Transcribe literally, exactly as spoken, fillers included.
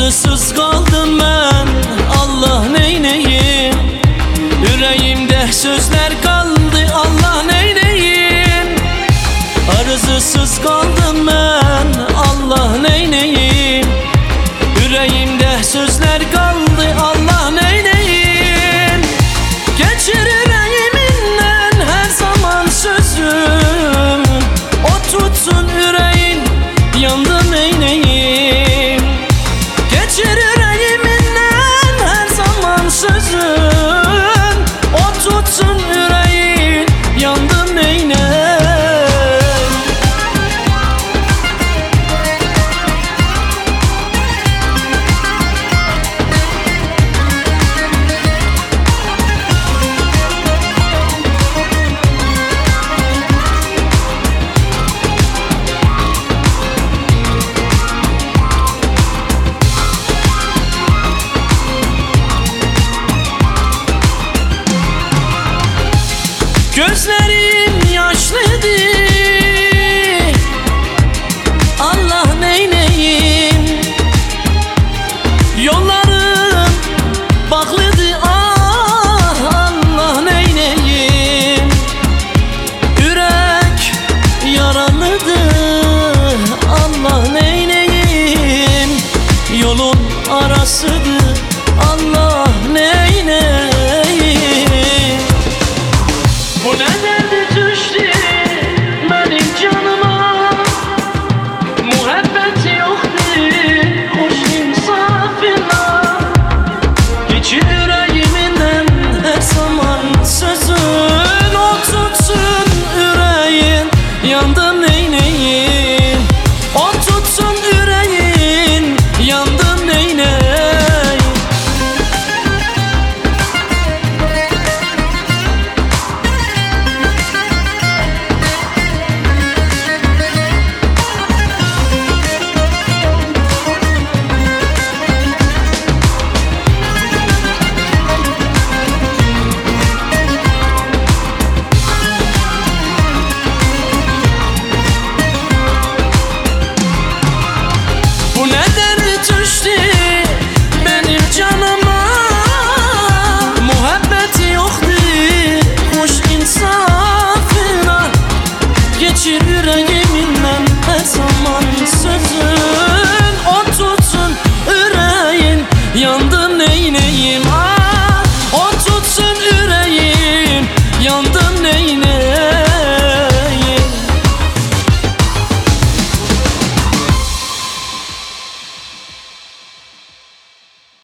Arızısız kaldım ben, Allah neyneyim? Yüreğimde sözler kaldı, Allah neyneyim? Arızısız kaldım ben, Allah neyneyim? Yüreğimde sözler kaldı, Allah neyneyim? Geçir yüreğimden her zaman sözüm, o tutsun yüreğin, yandım neyneyim? Geçir yüreğimden her zaman sözüm, o tutsun yüreğin, yandım neyneyim? Gözlerim yaşlıdır,